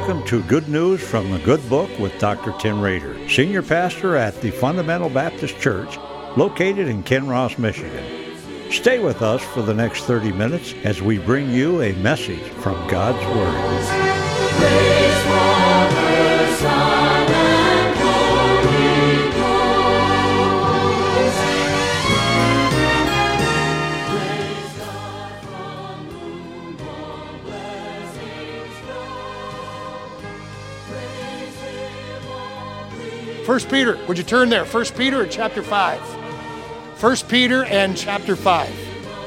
Welcome to Good News from the Good Book with Dr. Tim Rader, Senior Pastor at the Fundamental Baptist Church, located in Kinross, Michigan. Stay with us for the next 30 minutes as we bring you a message from God's Word. Praise Father, Son, and Holy Ghost. Praise God from whom all blessings flow. Praise Him, all creation. 1 Peter, would you turn there? 1 Peter and chapter 5. 1 Peter and chapter 5.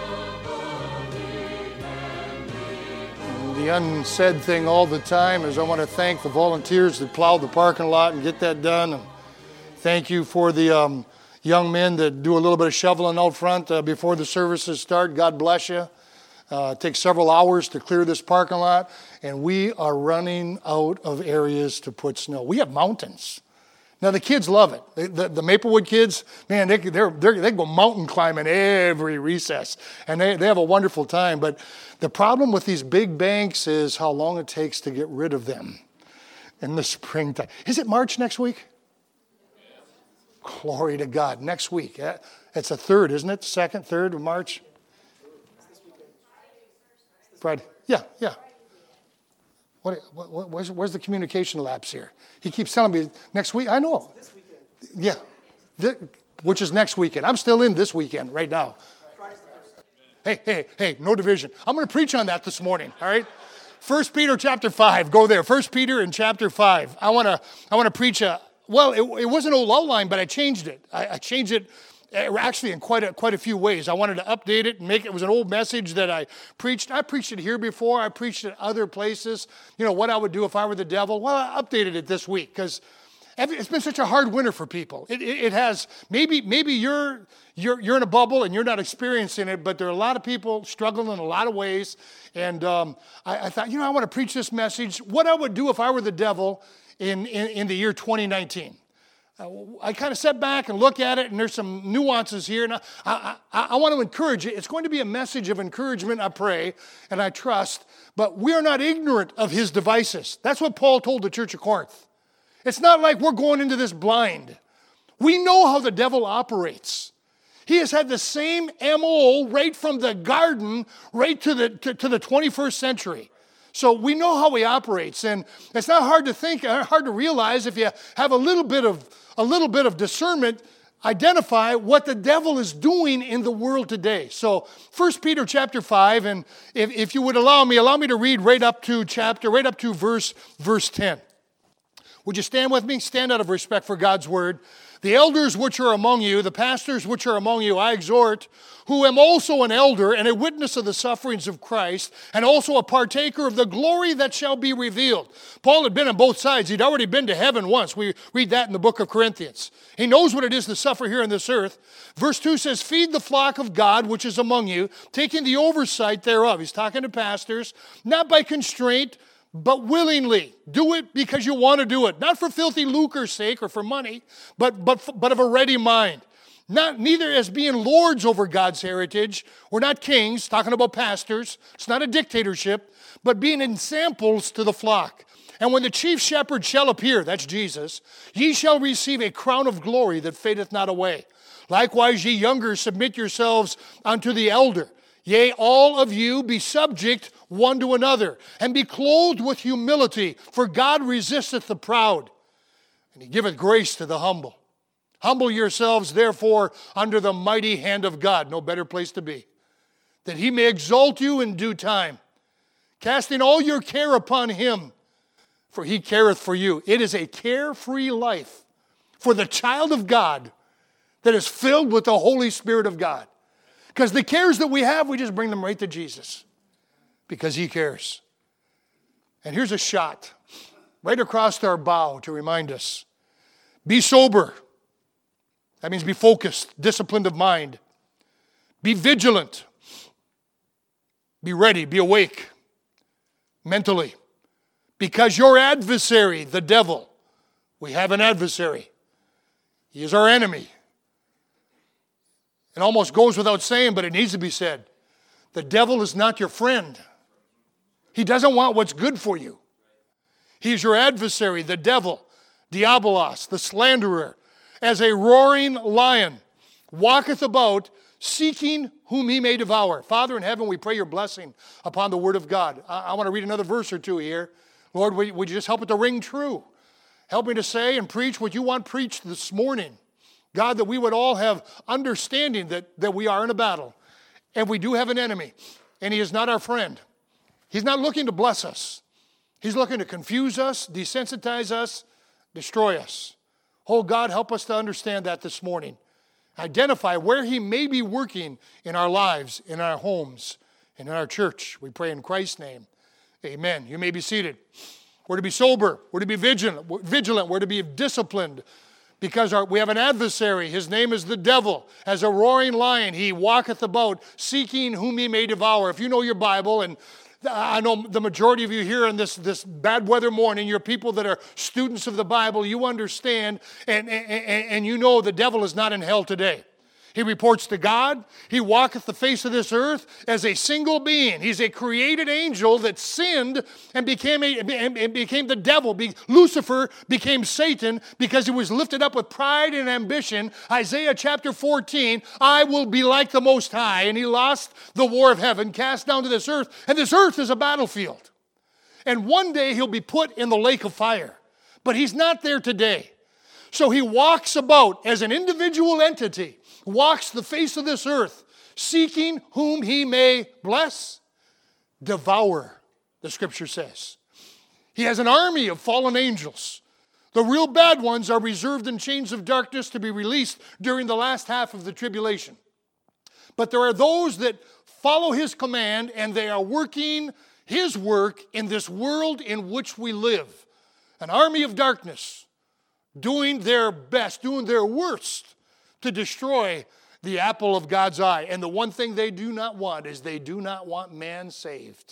The unsaid thing all the time is I want to thank the volunteers that plowed the parking lot and get that done. And thank you for the young men that do a little bit of shoveling out front before the services start. God bless you. It takes several hours to clear this parking lot, and we are running out of areas to put snow. We have mountains. Now, the kids love it. The Maplewood kids, man, they go mountain climbing every recess, and they have a wonderful time. But the problem with these big banks is how long it takes to get rid of them in the springtime. Is it March next week? Glory to God. Next week. It's the 3rd, isn't it? 2nd, 3rd of March? Friday. Yeah. Where's the communication lapse here? He keeps telling me next week. I know. This weekend. Yeah. Which is next weekend. I'm still in this weekend right now. Hey, no division. I'm going to preach on that this morning, all right? 1 Peter chapter 5. Go there. 1 Peter in chapter 5. I want to preach it was an old outline, but I changed it. I changed it actually in quite a few ways. I wanted to update it and make it was an old message that I preached. I preached it here before. I preached it other places. You know, what I would do if I were the devil. Well, I updated it this week because it's been such a hard winter for people. It has. Maybe you're in a bubble and you're not experiencing it, but there are a lot of people struggling in a lot of ways. And I thought, I want to preach this message. What I would do if I were the devil in the year 2019. I kind of sat back and look at it, and there's some nuances here. And I want to encourage you. It's going to be a message of encouragement, I pray, and I trust. But we are not ignorant of his devices. That's what Paul told the church of Corinth. It's not like we're going into this blind. We know how the devil operates. He has had the same MO right from the garden right to the 21st century. So we know how he operates, and it's not hard to think, hard to realize if you have a little bit of discernment, identify what the devil is doing in the world today. So 1 Peter chapter 5, and if you would allow me to read right up to verse 10. Would you stand with me? Stand out of respect for God's word. The elders which are among you, the pastors which are among you, I exhort, who am also an elder and a witness of the sufferings of Christ, and also a partaker of the glory that shall be revealed. Paul had been on both sides. He'd already been to heaven once. We read that in the book of Corinthians. He knows what it is to suffer here on this earth. Verse 2 says, feed the flock of God which is among you, taking the oversight thereof. He's talking to pastors, not by constraint, but willingly. Do it because you want to do it. Not for filthy lucre's sake or for money, but of a ready mind. Neither as being lords over God's heritage. We're not kings, talking about pastors. It's not a dictatorship, but being ensamples to the flock. And when the chief shepherd shall appear, that's Jesus, ye shall receive a crown of glory that fadeth not away. Likewise, ye younger, submit yourselves unto the elder. Yea, all of you be subject one to another, and be clothed with humility, for God resisteth the proud, and he giveth grace to the humble. Humble yourselves, therefore, under the mighty hand of God. No better place to be. That he may exalt you in due time, casting all your care upon him, for he careth for you. It is a carefree life for the child of God that is filled with the Holy Spirit of God. Because the cares that we have, we just bring them right to Jesus. Because he cares. And here's a shot right across our bow to remind us. Be sober. That means be focused, disciplined of mind. Be vigilant. Be ready, be awake mentally. Because your adversary, the devil, we have an adversary. He is our enemy. It almost goes without saying, but it needs to be said. The devil is not your friend. He doesn't want what's good for you. He's your adversary, the devil, diabolos, the slanderer, as a roaring lion, walketh about, seeking whom he may devour. Father in heaven, we pray your blessing upon the word of God. I want to read another verse or two here. Lord, would you just help it to ring true? Help me to say and preach what you want preached this morning. God, that we would all have understanding that we are in a battle. And we do have an enemy. And he is not our friend. He's not looking to bless us. He's looking to confuse us, desensitize us, destroy us. Oh God, help us to understand that this morning. Identify where he may be working in our lives, in our homes, and in our church. We pray in Christ's name. Amen. You may be seated. We're to be sober. We're to be vigilant. We're to be disciplined because we have an adversary. His name is the devil. As a roaring lion, he walketh about, seeking whom he may devour. If you know your Bible, and I know the majority of you here on this bad weather morning, you're people that are students of the Bible, you understand, and you know the devil is not in hell today. He reports to God. He walketh the face of this earth as a single being. He's a created angel that sinned and became the devil. Lucifer became Satan because he was lifted up with pride and ambition. Isaiah chapter 14, I will be like the Most High. And he lost the war of heaven, cast down to this earth. And this earth is a battlefield. And one day he'll be put in the lake of fire. But he's not there today. So he walks about as an individual entity, walks the face of this earth, seeking whom he may bless, devour, the scripture says. He has an army of fallen angels. The real bad ones are reserved in chains of darkness to be released during the last half of the tribulation. But there are those that follow his command, and they are working his work in this world in which we live. An army of darkness, doing their best, doing their worst to destroy the apple of God's eye. And the one thing they do not want is they do not want man saved.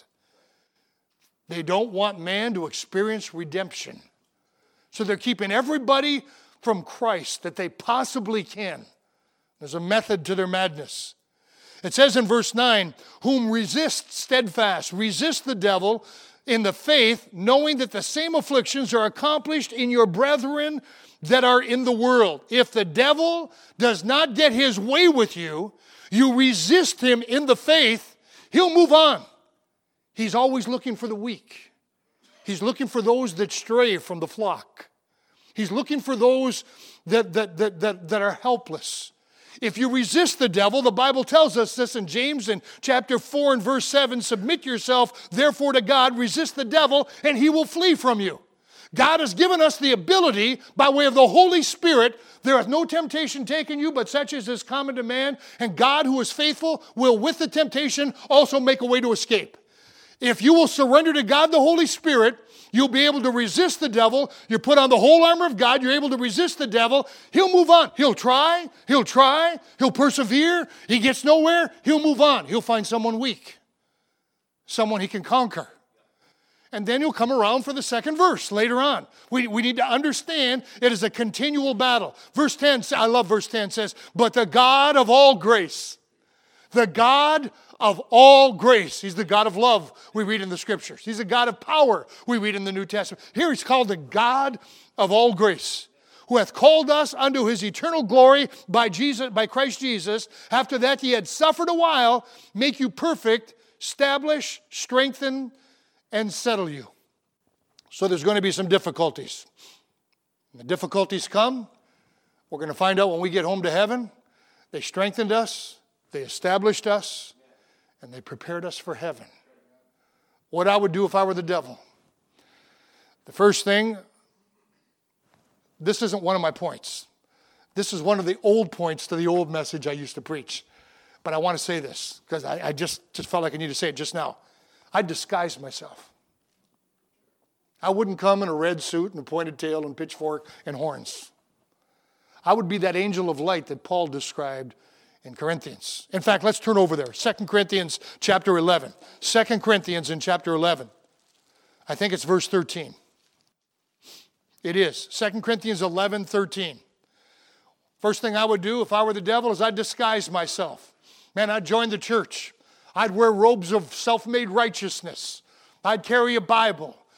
They don't want man to experience redemption. So they're keeping everybody from Christ that they possibly can. There's a method to their madness. It says in verse 9, whom resist steadfast, resist the devil in the faith, knowing that the same afflictions are accomplished in your brethren that are in the world. If the devil does not get his way with you, you resist him in the faith, he'll move on. He's always looking for the weak. He's looking for those that stray from the flock. He's looking for those that are helpless. If you resist the devil, the Bible tells us this in James in chapter 4 and verse 7, submit yourself therefore to God, resist the devil, and he will flee from you. God has given us the ability by way of the Holy Spirit. There hath no temptation taken you, but such as is common to man. And God, who is faithful, will with the temptation also make a way to escape. If you will surrender to God the Holy Spirit, you'll be able to resist the devil. You put on the whole armor of God. You're able to resist the devil. He'll move on. He'll try. He'll persevere. He gets nowhere. He'll move on. He'll find someone weak, someone he can conquer. And then he'll come around for the second verse later on. We need to understand it is a continual battle. Verse 10, I love verse 10, says, but the God of all grace, the God of all grace. He's the God of love, we read in the scriptures. He's the God of power, we read in the New Testament. Here he's called the God of all grace, who hath called us unto his eternal glory by Christ Jesus. After that he had suffered a while, make you perfect, establish, strengthen, and settle you. So there's going to be some difficulties. When the difficulties come, we're going to find out when we get home to heaven, they strengthened us, they established us, and they prepared us for heaven. What I would do if I were the devil. The first thing, this isn't one of my points. This is one of the old points to the old message I used to preach. But I want to say this, because I just felt like I need to say it just now. I'd disguise myself. I wouldn't come in a red suit and a pointed tail and pitchfork and horns. I would be that angel of light that Paul described in Corinthians. In fact, let's turn over there. 2 Corinthians chapter 11. 2 Corinthians in chapter 11. I think it's verse 13. It is. 2 Corinthians 11, 13. First thing I would do if I were the devil is I'd disguise myself. Man, I'd join the church. I'd wear robes of self-made righteousness. I'd carry a Bible.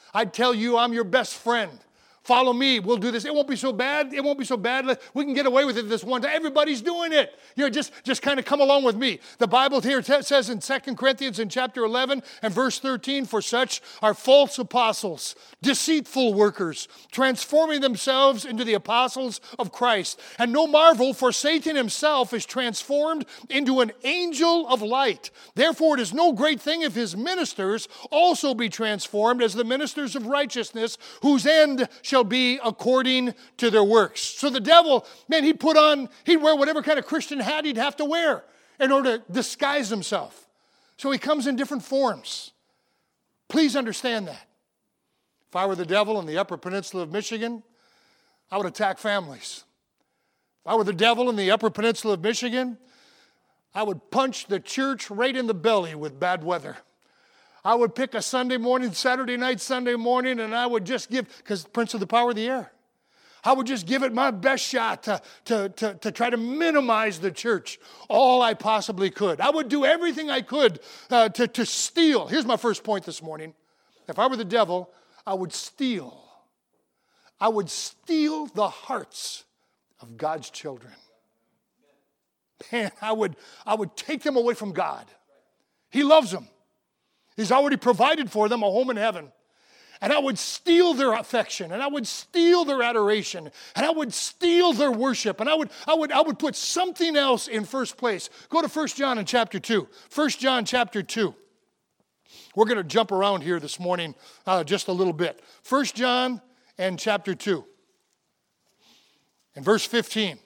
I'd tell you I'm your best friend. Follow me. We'll do this. It won't be so bad. It won't be so bad. We can get away with it this one time. Everybody's doing it. Just kind of come along with me. The Bible here says in 2 Corinthians in chapter 11 and verse 13, for such are false apostles, deceitful workers, transforming themselves into the apostles of Christ. And no marvel, for Satan himself is transformed into an angel of light. Therefore, it is no great thing if his ministers also be transformed as the ministers of righteousness, whose end shall be according to their works. So the devil, man, he'd wear whatever kind of Christian hat he'd have to wear in order to disguise himself. So he comes in different forms. Please understand that. If I were the devil in the Upper Peninsula of Michigan, I would attack families. If I were the devil in the Upper Peninsula of Michigan, I would punch the church right in the belly with bad weather. I would pick a Sunday morning, Saturday night, Sunday morning, and I would just give, because Prince of the Power of the Air, I would just give it my best shot to try to minimize the church all I possibly could. I would do everything I could to steal. Here's my first point this morning. If I were the devil, I would steal. I would steal the hearts of God's children. Man, I would take them away from God. He loves them. He's already provided for them a home in heaven. And I would steal their affection, and I would steal their adoration, and I would steal their worship, and I would put something else in first place. Go to 1 John in chapter 2. 1 John chapter 2. We're going to jump around here this morning just a little bit. 1 John and chapter 2. And verse 15.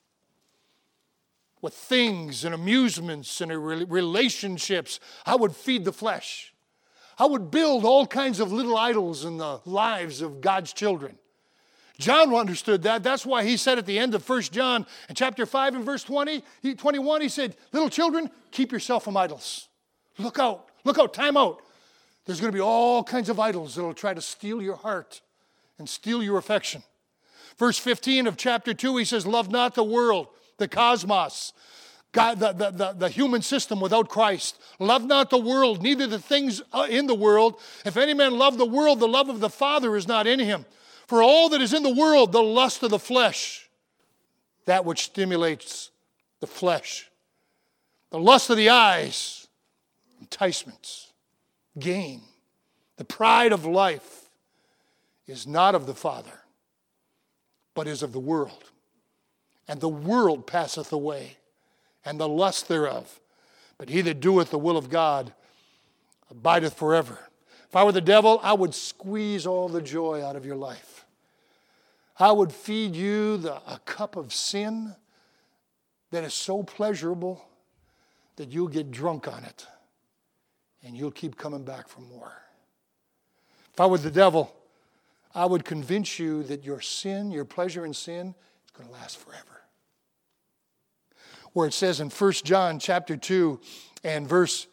With things and amusements and relationships, I would feed the flesh. I would build all kinds of little idols in the lives of God's children. John understood that. That's why he said at the end of 1 John in chapter 5 and verse 21, he said, little children, keep yourself from idols. Look out, time out. There's going to be all kinds of idols that will try to steal your heart and steal your affection. Verse 15 of chapter 2, he says, love not the world, the cosmos, God, the human system without Christ. Love not the world, neither the things in the world. If any man love the world, the love of the Father is not in him. For all that is in the world, the lust of the flesh, that which stimulates the flesh, the lust of the eyes, enticements, gain, the pride of life is not of the Father, but is of the world. And the world passeth away, and the lust thereof. But he that doeth the will of God abideth forever. If I were the devil, I would squeeze all the joy out of your life. I would feed you a cup of sin that is so pleasurable that you'll get drunk on it, and you'll keep coming back for more. If I were the devil, I would convince you that your sin, your pleasure in sin, is going to last forever. Where it says in 1 John chapter 2 and verse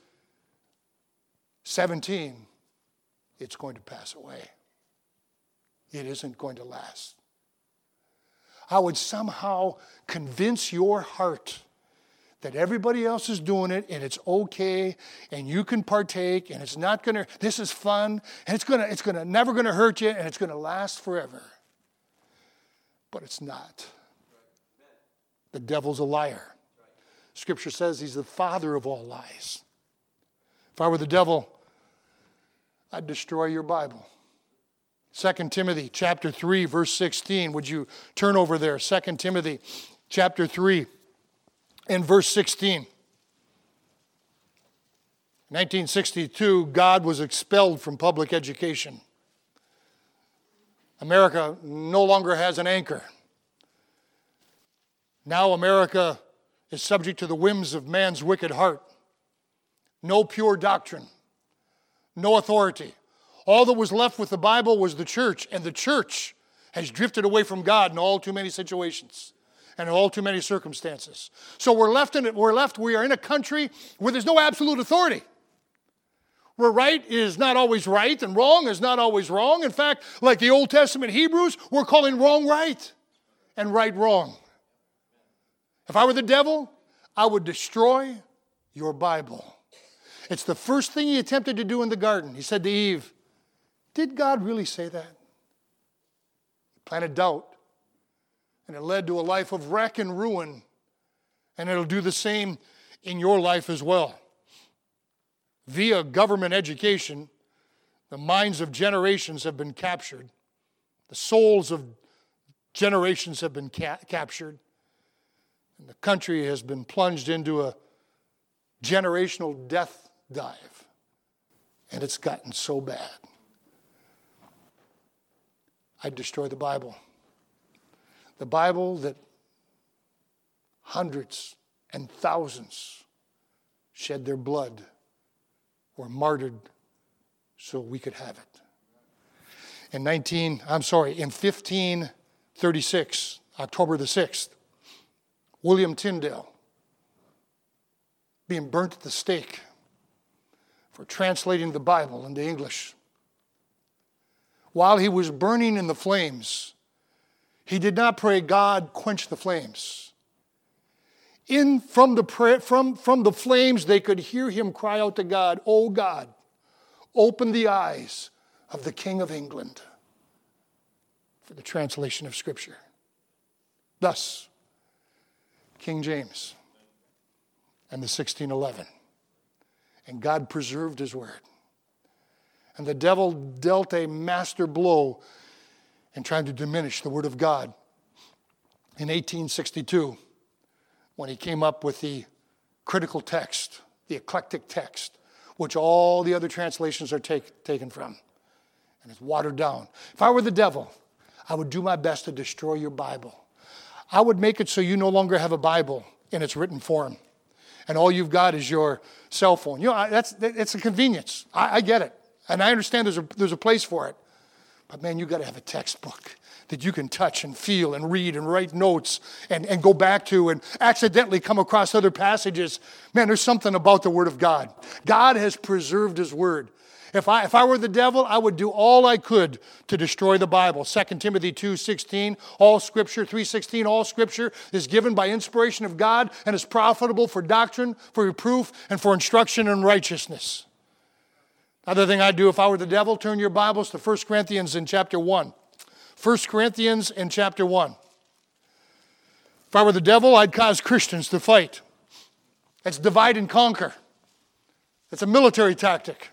17, it's going to pass away. It isn't going to last. I would somehow convince your heart that everybody else is doing it and it's okay and you can partake and it's not going to, this is fun and it's never going to hurt you and it's going to last forever. But it's not. The devil's a liar. Scripture says he's the father of all lies. If I were the devil, I'd destroy your Bible. 2 Timothy chapter 3, verse 16. Would you turn over there? 2 Timothy chapter 3 and verse 16. In 1962, God was expelled from public education. America no longer has an anchor. Now America is subject to the whims of man's wicked heart. No pure doctrine. No authority. All that was left with the Bible was the church, and the church has drifted away from God in all too many situations and in all too many circumstances. So we are in a country where there's no absolute authority. Where right is not always right and wrong is not always wrong. In fact, like the Old Testament Hebrews, we're calling wrong right and right wrong. If I were the devil, I would destroy your Bible. It's the first thing he attempted to do in the garden. He said to Eve, Did God really say that? He planted doubt, and it led to a life of wreck and ruin, and it'll do the same in your life as well. Via government education, the minds of generations have been captured. The souls of generations have been captured. And the country has been plunged into a generational death dive. And it's gotten so bad. I'd destroy the Bible. The Bible that hundreds and thousands shed their blood, were martyred so we could have it. In 1536, October the 6th, William Tyndale being burnt at the stake for translating the Bible into English. While he was burning in the flames, he did not pray, God, quench the flames. From the flames, they could hear him cry out to God, "Oh God, open the eyes of the King of England," for the translation of Scripture. Thus, King James and the 1611. And God preserved his word. And the devil dealt a master blow in trying to diminish the word of God. In 1862, when he came up with the critical text, the eclectic text, which all the other translations are taken from, and it's watered down. If I were the devil, I would do my best to destroy your Bible. I would make it so you no longer have a Bible in its written form, and all you've got is your cell phone. You know, it's a convenience. I get it, and I understand there's a place for it. But man, you've got to have a textbook that you can touch and feel and read and write notes and go back to and accidentally come across other passages. Man, there's something about the Word of God. God has preserved His Word. If I were the devil, I would do all I could to destroy the Bible. 2 Timothy 2:16, all Scripture, 3:16, all Scripture is given by inspiration of God and is profitable for doctrine, for reproof, and for instruction in righteousness. Another thing I'd do if I were the devil, turn your Bibles to 1 Corinthians in chapter 1. 1 Corinthians in chapter 1. If I were the devil, I'd cause Christians to fight. It's divide and conquer. It's a military tactic.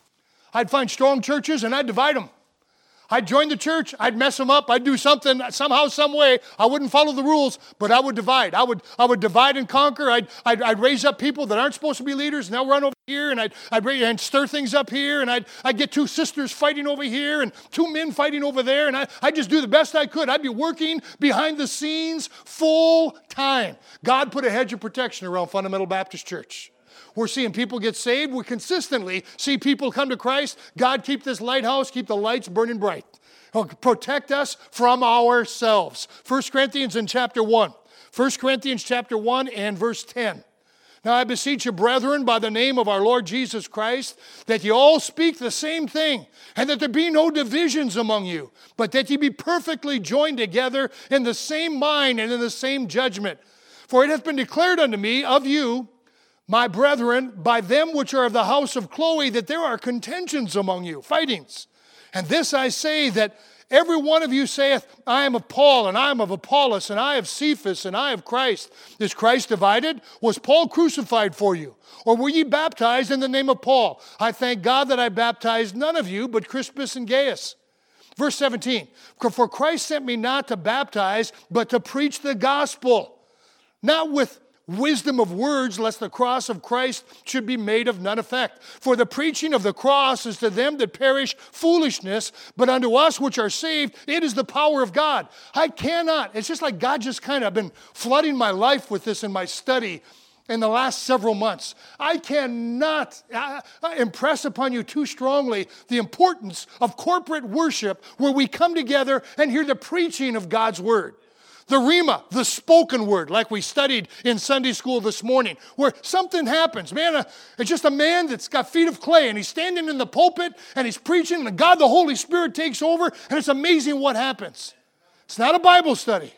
I'd find strong churches and I'd divide them. I'd join the church, I'd mess them up, I'd do something, somehow, some way. I wouldn't follow the rules, but I would divide. I would divide and conquer. I'd raise up people that aren't supposed to be leaders, and they'll run over here, and I'd stir things up here, and I'd get two sisters fighting over here, and two men fighting over there, and I'd just do the best I could. I'd be working behind the scenes full time. God put a hedge of protection around Fundamental Baptist Church. We're seeing people get saved. We consistently see people come to Christ. God, keep this lighthouse, keep the lights burning bright. Protect us from ourselves. 1 Corinthians in chapter 1. 1 Corinthians chapter 1 and verse 10. Now I beseech you, brethren, by the name of our Lord Jesus Christ, that ye all speak the same thing, and that there be no divisions among you, but that ye be perfectly joined together in the same mind and in the same judgment. For it hath been declared unto me of you, my brethren, by them which are of the house of Chloe, that there are contentions among you, fightings. And this I say, that every one of you saith, I am of Paul, and I am of Apollos, and I of Cephas, and I of Christ. Is Christ divided? Was Paul crucified for you? Or were ye baptized in the name of Paul? I thank God that I baptized none of you, but Crispus and Gaius. Verse 17, for Christ sent me not to baptize, but to preach the gospel, not with wisdom of words, lest the cross of Christ should be made of none effect. For the preaching of the cross is to them that perish foolishness, but unto us which are saved, it is the power of God. I cannot, it's just like God just kind of been flooding my life with this in my study in the last several months. I cannot impress upon you too strongly the importance of corporate worship where we come together and hear the preaching of God's word. The Rhema, the spoken word, like we studied in Sunday school this morning, where something happens. Man, it's just a man that's got feet of clay, and he's standing in the pulpit, and he's preaching, and God the Holy Spirit takes over, and it's amazing what happens. It's not a Bible study.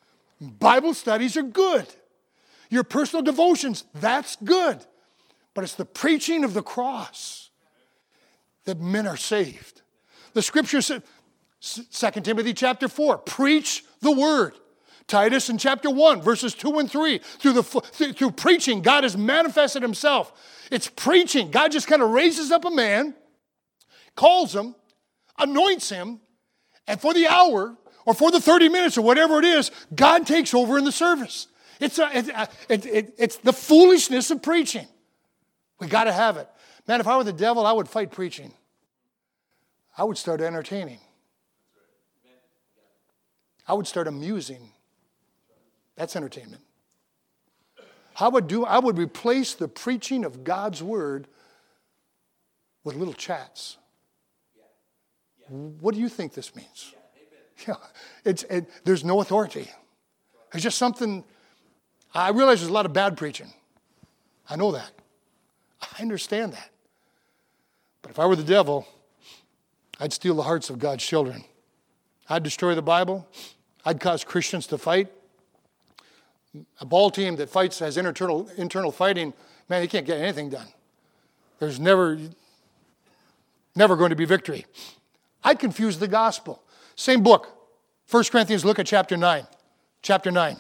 Bible studies are good. Your personal devotions, that's good. But it's the preaching of the cross that men are saved. The scripture says, 2 Timothy chapter 4, preach the word. Titus in chapter 1, verses 2 and 3. Through preaching, God has manifested himself. It's preaching. God just kind of raises up a man, calls him, anoints him, and for the hour or for the 30 minutes or whatever it is, God takes over in the service. It's the foolishness of preaching. We got to have it. Man, if I were the devil, I would fight preaching. I would start entertaining. I would start amusing. That's entertainment. I would replace the preaching of God's word with little chats. What do you think this means? There's no authority. It's just something. I realize there's a lot of bad preaching. I know that. I understand that. But if I were the devil, I'd steal the hearts of God's children. I'd destroy the Bible. I'd cause Christians to fight. A ball team that fights, has internal fighting, man, he can't get anything done. There's never going to be victory. I'd confuse the gospel. Same book, 1 Corinthians, look at chapter 9. Chapter 9.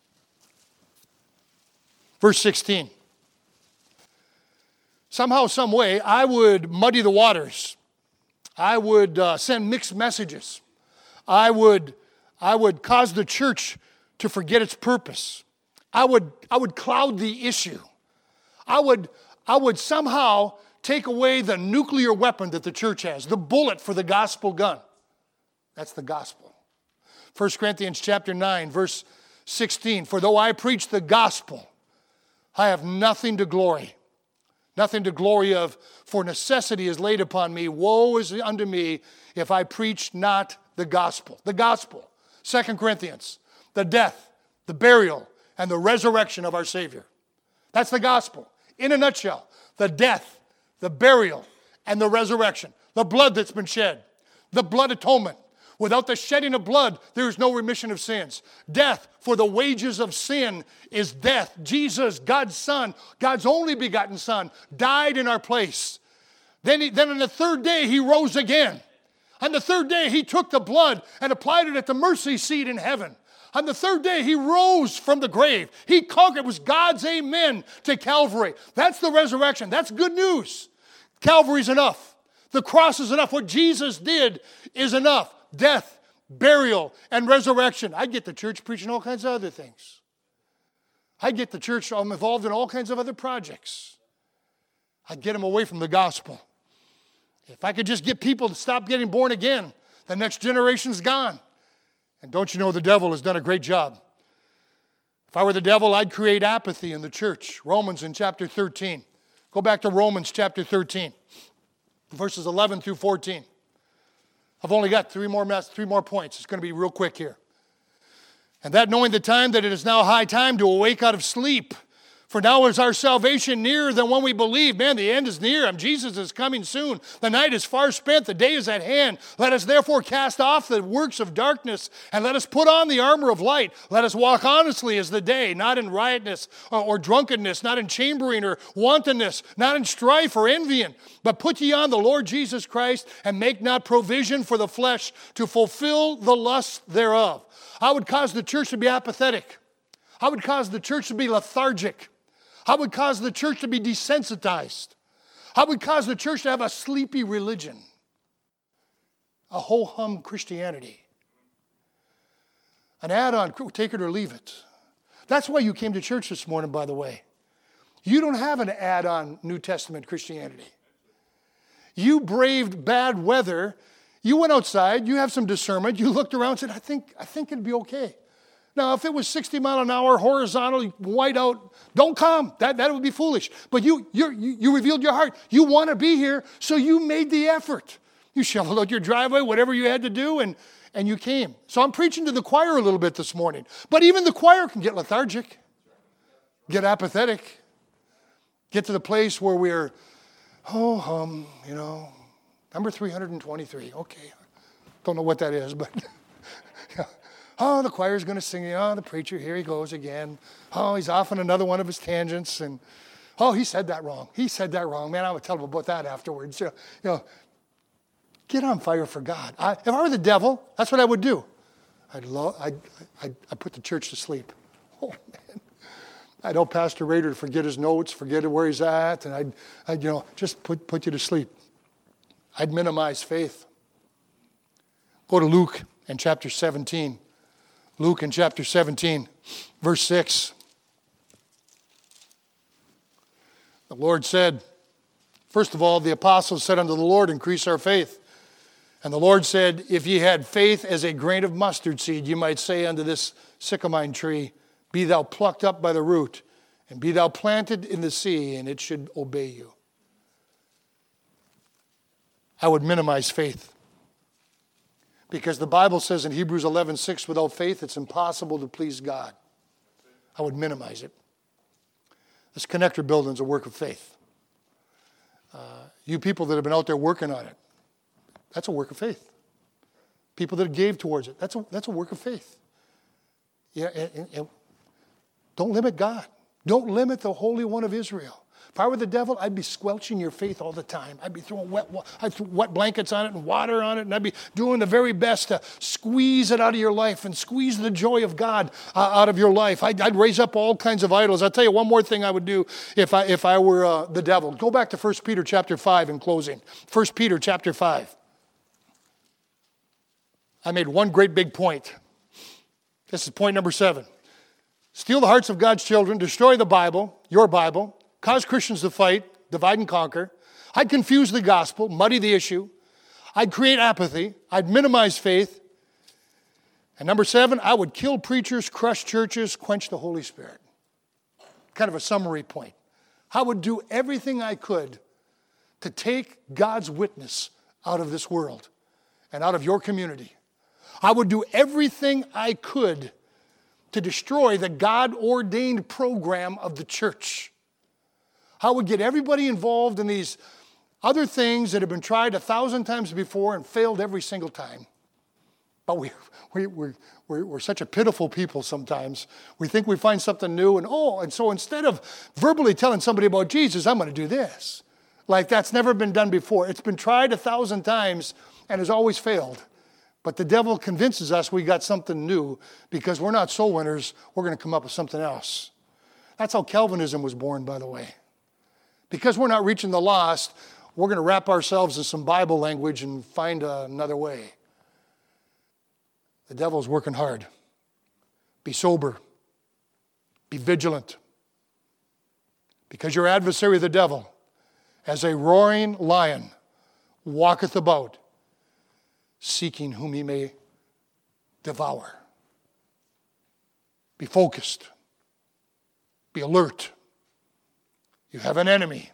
Verse 16. Somehow, some way, I would muddy the waters. I would send mixed messages. I would cause the church to forget its purpose. I would cloud the issue. I would somehow take away the nuclear weapon that the church has, the bullet for the gospel gun. That's the gospel. 1 Corinthians chapter 9, verse 16. For though I preach the gospel, I have nothing to glory. Nothing to glory of, for necessity is laid upon me. Woe is unto me if I preach not the gospel. The gospel. 2 Corinthians. The death, the burial, and the resurrection of our Savior. That's the gospel. In a nutshell, the death, the burial, and the resurrection. The blood that's been shed. The blood atonement. Without the shedding of blood, there is no remission of sins. Death, for the wages of sin is death. Jesus, God's Son, God's only begotten Son, died in our place. Then on the third day, he rose again. On the third day, he took the blood and applied it at the mercy seat in heaven. On the third day, he rose from the grave. He conquered. It was God's amen to Calvary. That's the resurrection. That's good news. Calvary's enough. The cross is enough. What Jesus did is enough. Death, burial, and resurrection. I get the church preaching all kinds of other things. I get the church involved in all kinds of other projects. I'd get them away from the gospel. If I could just get people to stop getting born again, the next generation's gone. And don't you know the devil has done a great job? If I were the devil, I'd create apathy in the church. Romans in chapter 13. Go back to Romans chapter 13, verses 11 through 14. I've only got three more points. It's going to be real quick here. And that knowing the time that it is now high time to awake out of sleep. For now is our salvation nearer than when we believe. Man, the end is near. Jesus is coming soon. The night is far spent. The day is at hand. Let us therefore cast off the works of darkness and let us put on the armor of light. Let us walk honestly as the day, not in riotness or drunkenness, not in chambering or wantonness, not in strife or envying. But put ye on the Lord Jesus Christ and make not provision for the flesh to fulfill the lust thereof. I would cause the church to be apathetic. I would cause the church to be lethargic. I would cause the church to be desensitized. I would cause the church to have a sleepy religion. A ho-hum Christianity. An add-on, take it or leave it. That's why you came to church this morning, by the way. You don't have an add-on New Testament Christianity. You braved bad weather. You went outside. You have some discernment. You looked around and said, I think it'd be okay. Now, if it was 60 mile an hour, horizontally, white out, don't come. That would be foolish. But you revealed your heart. You want to be here, so you made the effort. You shoveled out your driveway, whatever you had to do, and you came. So I'm preaching to the choir a little bit this morning. But even the choir can get lethargic, get apathetic, get to the place where we're, number 323. Okay, don't know what that is, but... Oh, the choir's going to sing. Oh, the preacher, here he goes again. Oh, he's off on another one of his tangents. And, oh, he said that wrong. He said that wrong. Man, I would tell him about that afterwards. Get on fire for God. If I were the devil, that's what I would do. I'd put the church to sleep. Oh, man. I'd help Pastor Rader to forget his notes, forget where he's at, and I'd just put you to sleep. I'd minimize faith. Go to Luke in chapter 17. Luke in chapter 17, verse 6. The Lord said, first of all, the apostles said unto the Lord, increase our faith. And the Lord said, if ye had faith as a grain of mustard seed, you might say unto this sycamore tree, be thou plucked up by the root, and be thou planted in the sea, and it should obey you. I would minimize faith. Because the Bible says in Hebrews 11:6, without faith it's impossible to please God. I would minimize it. This connector building is a work of faith. You people that have been out there working on it, that's a work of faith. People that gave towards it, that's a work of faith. Yeah, and don't limit God. Don't limit the Holy One of Israel. If I were the devil, I'd be squelching your faith all the time. I'd be throwing wet blankets on it and water on it, and I'd be doing the very best to squeeze it out of your life and squeeze the joy of God out of your life. I'd raise up all kinds of idols. I'll tell you one more thing I would do if I were the devil. Go back to 1 Peter chapter 5 in closing. 1 Peter chapter 5. I made one great big point. This is point number 7. Steal the hearts of God's children, destroy the Bible, your Bible, cause Christians to fight, divide and conquer. I'd confuse the gospel, muddy the issue. I'd create apathy. I'd minimize faith. And number 7, I would kill preachers, crush churches, quench the Holy Spirit. Kind of a summary point. I would do everything I could to take God's witness out of this world and out of your community. I would do everything I could to destroy the God-ordained program of the church. I would get everybody involved in these other things that have been tried 1,000 times before and failed every single time. But we're such a pitiful people sometimes. We think we find something new and so instead of verbally telling somebody about Jesus, I'm going to do this. Like that's never been done before. It's been tried 1,000 times and has always failed. But the devil convinces us we got something new because we're not soul winners. We're going to come up with something else. That's how Calvinism was born, by the way. Because we're not reaching the lost, we're going to wrap ourselves in some Bible language and find another way. The devil's working hard. Be sober. Be vigilant. Because your adversary, the devil, as a roaring lion, walketh about, seeking whom he may devour. Be focused. Be alert. You have an enemy.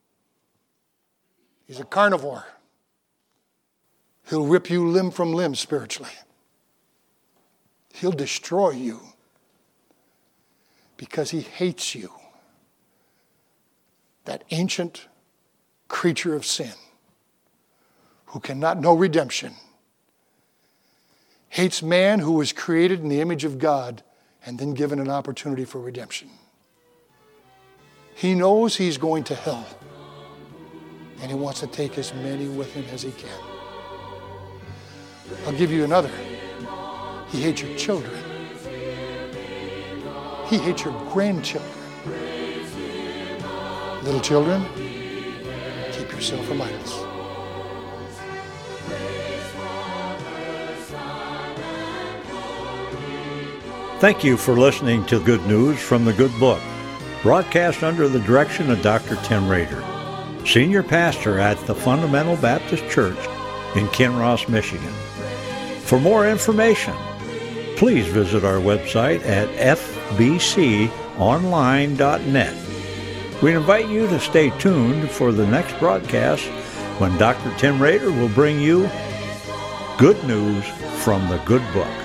He's a carnivore. He'll rip you limb from limb spiritually. He'll destroy you because he hates you. That ancient creature of sin who cannot know redemption hates man who was created in the image of God and then given an opportunity for redemption. He knows he's going to hell, and he wants to take as many with him as he can. I'll give you another. He hates your children. He hates your grandchildren. Little children, keep yourself from idols. Thank you for listening to Good News from the Good Book, broadcast under the direction of Dr. Tim Rader, Senior Pastor at the Fundamental Baptist Church in Kinross, Michigan. For more information, please visit our website at fbconline.net. We invite you to stay tuned for the next broadcast when Dr. Tim Rader will bring you Good News from the Good Book.